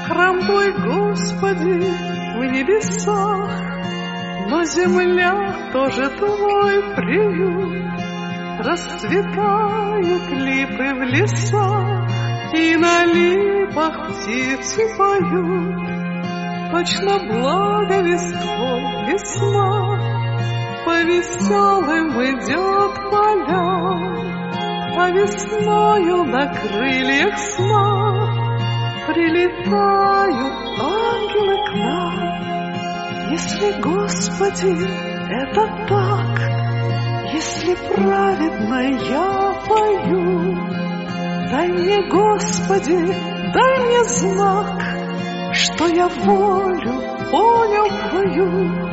Храм Твой, Господи, в небесах, но земля тоже Твой приют. Расцветают липы в лесах, и на липах птицы поют. Точно благовествой весна по веселым идет полям, а весною на крыльях сна прилетают ангелы к нам. Если, Господи, это так, если праведно я пою, дай мне, Господи, дай мне знак, что я волю понял Твою.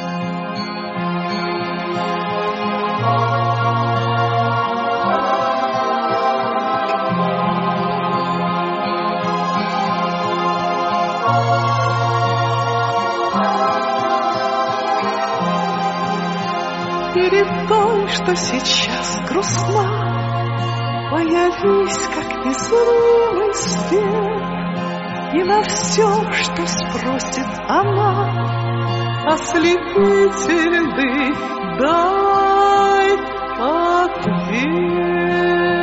Перед той, что сейчас грустна, появись, как незримый свет, и на все, что спросит она, ослепительный дай ответ.